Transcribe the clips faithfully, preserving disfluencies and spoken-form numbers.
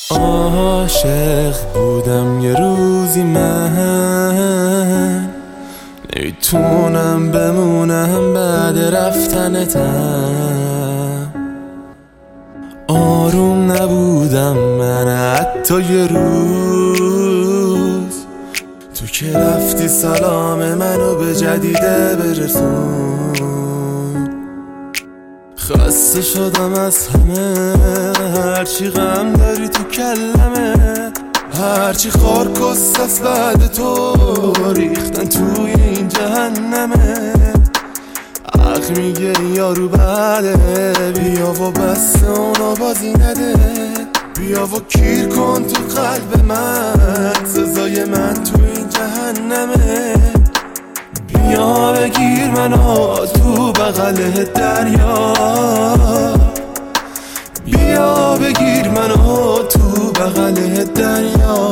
عاشق بودم یه روزی من، نمیتونم بمونم بعد رفتنتم. آروم نبودم من حتی یه روز، تو که رفتی سلام منو به جدیده برسون. خسته شدم از همه، هرچی غم داری تو کلمه، هرچی خارکست از بعد تو ریختن توی این جهنمه. حق میگه یارو بده، بیا و بس اونو بازی نده، بیا و کیر کن تو قلب من، سزای من تو این جهنمه. بیا بگیر منو تو بغل دریا، بیا بگیر منو تو بغل دریا،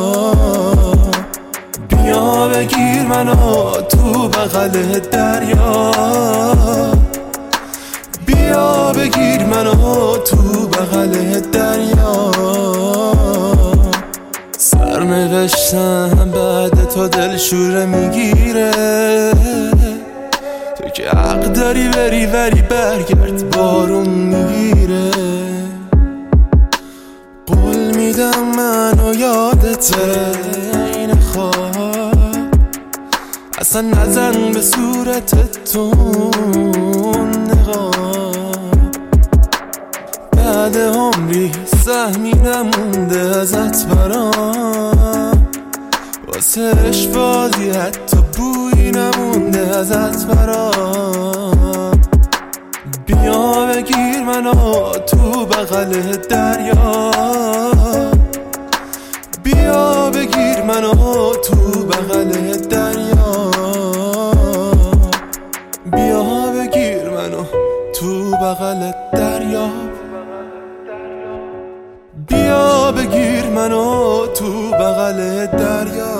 بیا بگیر منو تو بغل دریا، بیا بگیر منو تو بغل دریا. سرنوشتم بعد تو دلشوره میگیره، تو که حق داری بری ولی برگرد بارون میگیره. قول میدم منو یادته این خواب، اصلا نزن به صورتت تو نقاب. بعد عمری سهمی نمونده ازت برام، واسه عشق‌بازی حتی بویی نمونده ازت برام. بیا بگیر منو تو بغل دریا، بیا بگیر منو تو بغل دریا، بیا بگیر منو تو بغل دریا، بیا بگیر منو تو بغل دریا.